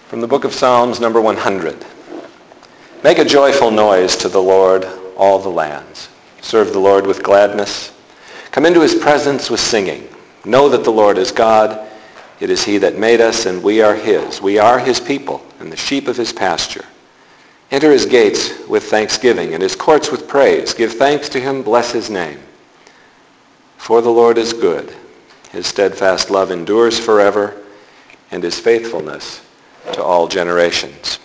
From the book of Psalms, number 100. Make a joyful noise to the Lord, all the lands. Serve the Lord with gladness. Come into his presence with singing. Know that the Lord is God. It is he that made us, and we are his. We are his people, and the sheep of his pasture. Enter his gates with thanksgiving, and his courts with praise. Give thanks to him, bless his name. For the Lord is good. His steadfast love endures forever, and his faithfulness to all generations.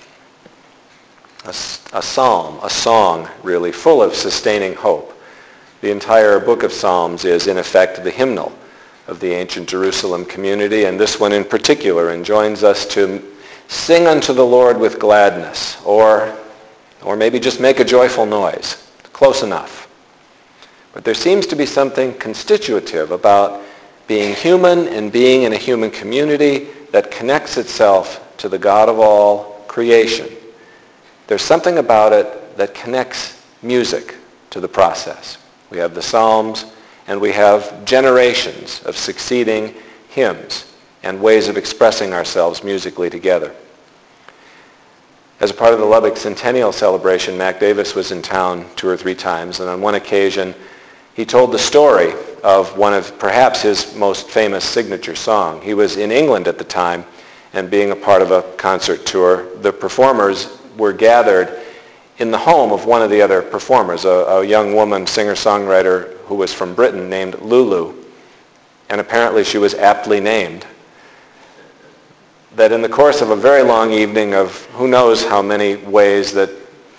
A psalm, a song, really, full of sustaining hope. The entire book of Psalms is, in effect, the hymnal of the ancient Jerusalem community, and this one in particular enjoins us to sing unto the Lord with gladness, or maybe just make a joyful noise. Close enough. But there seems to be something constitutive about being human and being in a human community that connects itself to the God of all creation. There's something about it that connects music to the process. We have the Psalms, and we have generations of succeeding hymns and ways of expressing ourselves musically together. As a part of the Lubbock Centennial celebration, Mac Davis was in town 2 or 3 times, and on one occasion he told the story of one of perhaps his most famous signature song. He was in England at the time, and being a part of a concert tour, the performers were gathered in the home of one of the other performers, a young woman, singer-songwriter who was from Britain named Lulu, and apparently she was aptly named. That in the course of a very long evening of who knows how many ways that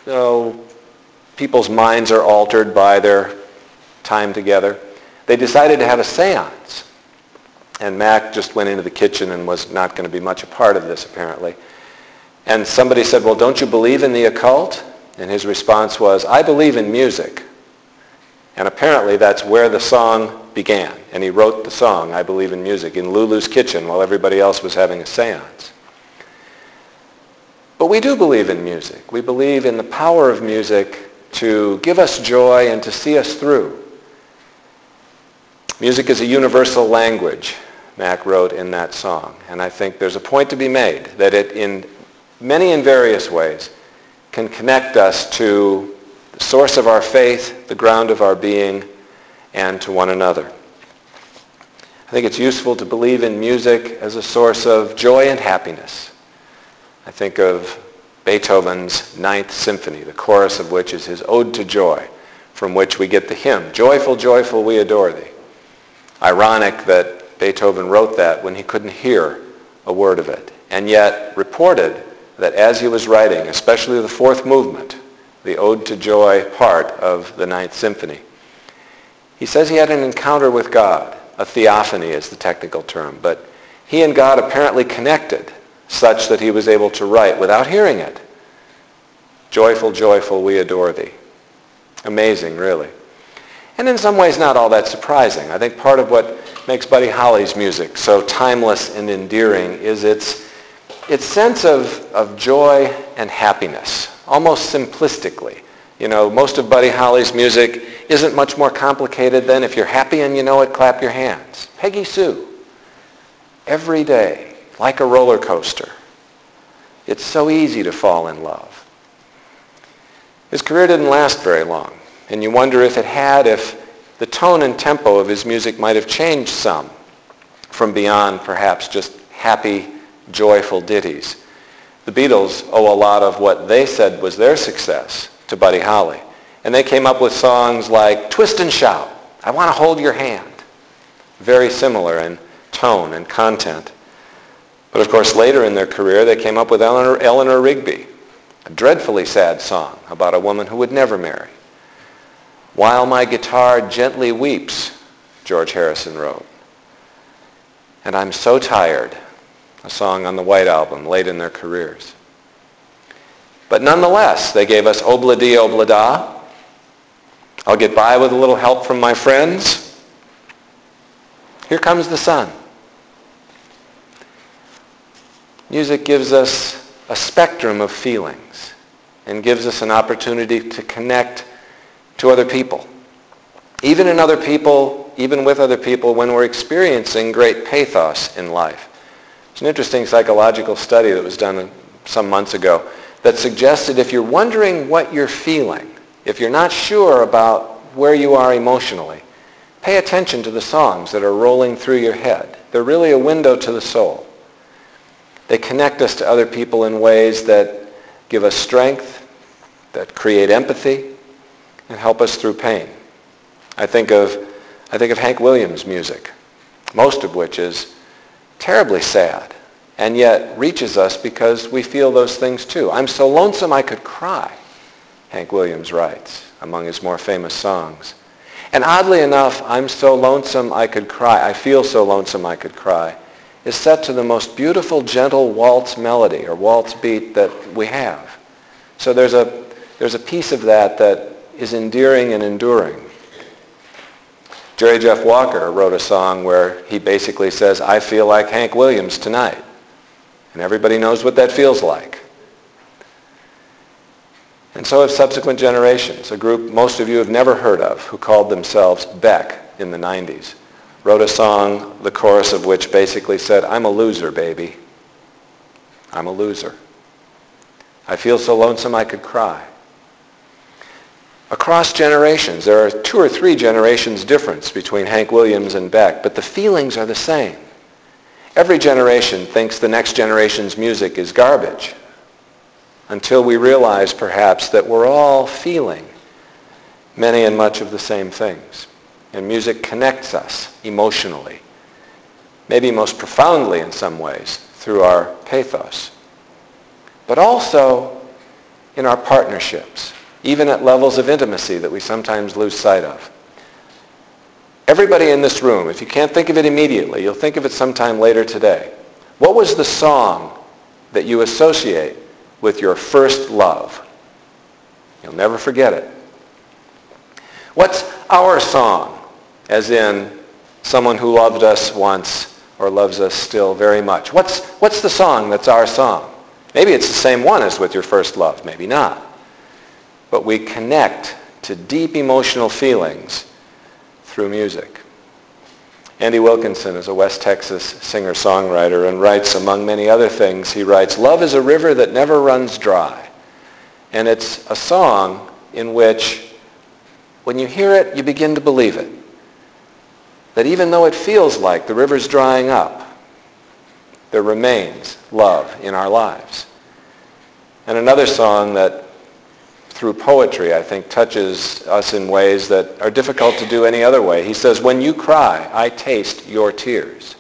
people's minds are altered by their time together, they decided to have a seance. And Mac just went into the kitchen and was not going to be much a part of this, apparently. And somebody said, well, don't you believe in the occult? And his response was, I believe in music. And apparently that's where the song began. And he wrote the song, I Believe in Music, in Lulu's kitchen while everybody else was having a seance. But we do believe in music. We believe in the power of music to give us joy and to see us through. Music is a universal language, Mac wrote in that song. And I think there's a point to be made that it, in many and various ways, can connect us to the source of our faith, the ground of our being, and to one another. I think it's useful to believe in music as a source of joy and happiness. I think of Beethoven's Ninth Symphony, the chorus of which is his Ode to Joy, from which we get the hymn, Joyful, joyful, we adore thee. Ironic that Beethoven wrote that when he couldn't hear a word of it, and yet reported that as he was writing, especially the 4th movement, the Ode to Joy part of the Ninth Symphony, he says he had an encounter with God. A theophany is the technical term, but he and God apparently connected such that he was able to write without hearing it. Joyful, joyful, we adore thee. Amazing, really. And in some ways not all that surprising. I think part of what makes Buddy Holly's music so timeless and endearing is its sense of joy and happiness, almost simplistically. You know, most of Buddy Holly's music isn't much more complicated than if you're happy and you know it, clap your hands. Peggy Sue. Every day, like a roller coaster. It's so easy to fall in love. His career didn't last very long. And you wonder if it had, if the tone and tempo of his music might have changed some from beyond perhaps just happy, joyful ditties. The Beatles owe a lot of what they said was their success to Buddy Holly. And they came up with songs like Twist and Shout, I Want to Hold Your Hand. Very similar in tone and content. But of course later in their career they came up with Eleanor Rigby, a dreadfully sad song about a woman who would never marry. While My Guitar Gently Weeps, George Harrison wrote. And I'm So Tired, a song on the White Album late in their careers. But nonetheless, they gave us Obla-Dee, Obla-Da, I'll Get By With a Little Help From My Friends, Here Comes the Sun. Music gives us a spectrum of feelings and gives us an opportunity to connect to other people. Even with other people when we're experiencing great pathos in life. It's an interesting psychological study that was done some months ago that suggested if you're wondering what you're feeling, if you're not sure about where you are emotionally, pay attention to the songs that are rolling through your head. They're really a window to the soul. They connect us to other people in ways that give us strength, that create empathy, and help us through pain. I think of Hank Williams' music, most of which is terribly sad, and yet reaches us because we feel those things too. I'm so lonesome I could cry, Hank Williams writes among his more famous songs. And oddly enough, I'm so lonesome I could cry, I feel so lonesome I could cry, is set to the most beautiful, gentle waltz melody or waltz beat that we have. So there's a piece of that is endearing and enduring. Jerry Jeff Walker wrote a song where he basically says, I feel like Hank Williams tonight. And everybody knows what that feels like. And so have subsequent generations. A group most of you have never heard of who called themselves Beck in the 90s. Wrote a song, the chorus of which basically said, I'm a loser, baby. I'm a loser. I feel so lonesome I could cry. Across generations, there are 2 or 3 generations difference between Hank Williams and Beck, but the feelings are the same. Every generation thinks the next generation's music is garbage until we realize perhaps that we're all feeling many and much of the same things. And music connects us emotionally, maybe most profoundly in some ways through our pathos, but also in our partnerships, even at levels of intimacy that we sometimes lose sight of. Everybody in this room, if you can't think of it immediately, you'll think of it sometime later today. What was the song that you associate with your first love? You'll never forget it. What's our song, as in someone who loved us once or loves us still very much? What's the song that's our song? Maybe it's the same one as with your first love, maybe not. But we connect to deep emotional feelings through music. Andy Wilkinson is a West Texas singer-songwriter and writes, among many other things, he writes, love is a river that never runs dry. And it's a song in which, when you hear it, you begin to believe it. That even though it feels like the river's drying up, there remains love in our lives. And another song that through poetry, I think, touches us in ways that are difficult to do any other way. He says, when you cry, I taste your tears.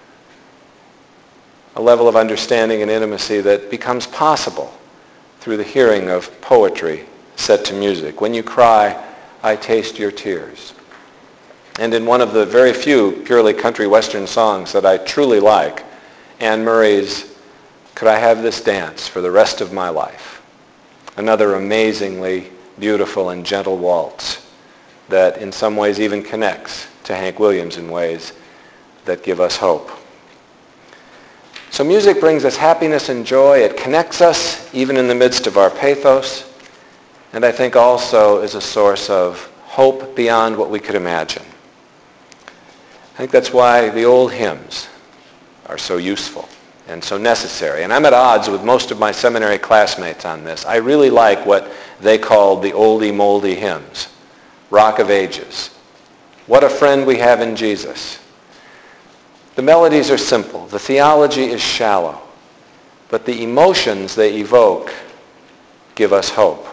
A level of understanding and intimacy that becomes possible through the hearing of poetry set to music. When you cry, I taste your tears. And in one of the very few purely country western songs that I truly like, Anne Murray's Could I Have This Dance for the Rest of My Life? Another amazingly beautiful and gentle waltz that in some ways even connects to Hank Williams in ways that give us hope. So music brings us happiness and joy. It connects us even in the midst of our pathos, and I think also is a source of hope beyond what we could imagine. I think that's why the old hymns are so useful and so necessary. And I'm at odds with most of my seminary classmates on this. I really like what they called the oldie moldy hymns. Rock of Ages. What a friend we have in Jesus. The melodies are simple. The theology is shallow. But the emotions they evoke give us hope.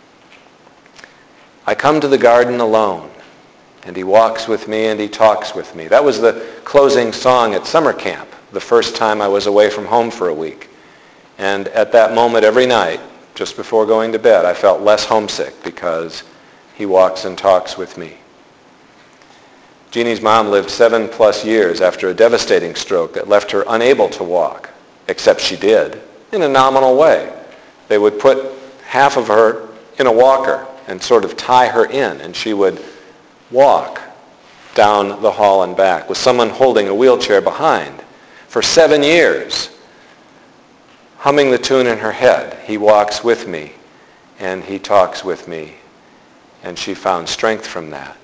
I come to the garden alone, and he walks with me and he talks with me. That was the closing song at summer camp, the first time I was away from home for a week. And at that moment every night, just before going to bed, I felt less homesick because he walks and talks with me. Jeannie's mom lived 7+ years after a devastating stroke that left her unable to walk, except she did, in a nominal way. They would put half of her in a walker and sort of tie her in, and she would walk down the hall and back with someone holding a wheelchair behind. For 7 years, humming the tune in her head, he walks with me and he talks with me, and she found strength from that.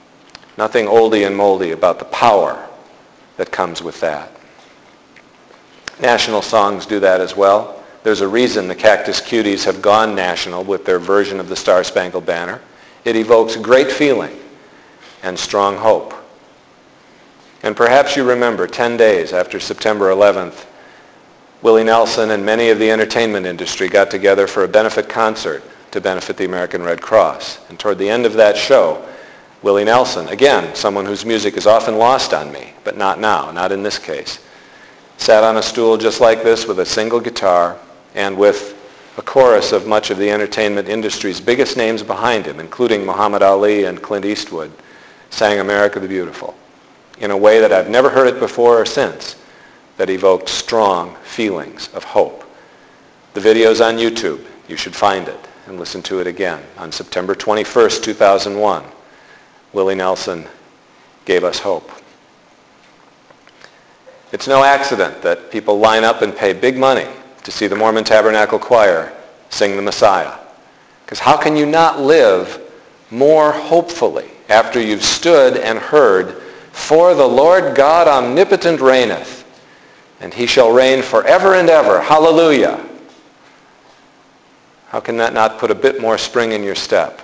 Nothing oldie and moldy about the power that comes with that. National songs do that as well. There's a reason the Cactus Cuties have gone national with their version of the Star-Spangled Banner. It evokes great feeling and strong hope. And perhaps you remember 10 days after September 11th, Willie Nelson and many of the entertainment industry got together for a benefit concert to benefit the American Red Cross. And toward the end of that show, Willie Nelson, again, someone whose music is often lost on me, but not now, not in this case, sat on a stool just like this with a single guitar and with a chorus of much of the entertainment industry's biggest names behind him, including Muhammad Ali and Clint Eastwood, sang America the Beautiful in a way that I've never heard it before or since, that evoked strong feelings of hope. The video's on YouTube. You should find it and listen to it again. On September 21st, 2001, Willie Nelson gave us hope. It's no accident that people line up and pay big money to see the Mormon Tabernacle Choir sing the Messiah. Because how can you not live more hopefully after you've stood and heard, "For the Lord God omnipotent reigneth, and he shall reign forever and ever. Hallelujah." How can that not put a bit more spring in your step?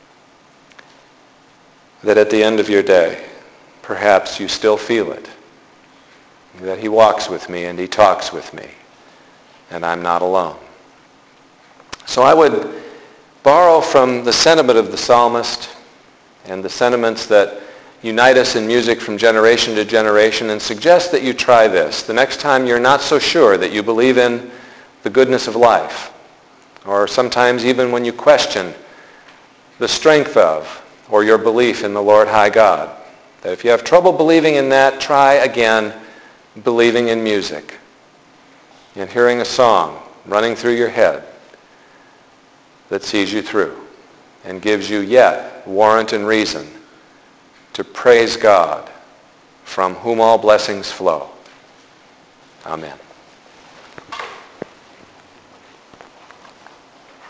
That at the end of your day, perhaps you still feel it. That he walks with me and he talks with me, and I'm not alone. So I would borrow from the sentiment of the psalmist and the sentiments that unite us in music from generation to generation and suggest that you try this. The next time you're not so sure that you believe in the goodness of life, or sometimes even when you question the strength of or your belief in the Lord High God, that if you have trouble believing in that, try again believing in music and hearing a song running through your head that sees you through and gives you yet warrant and reason to praise God, from whom all blessings flow. Amen.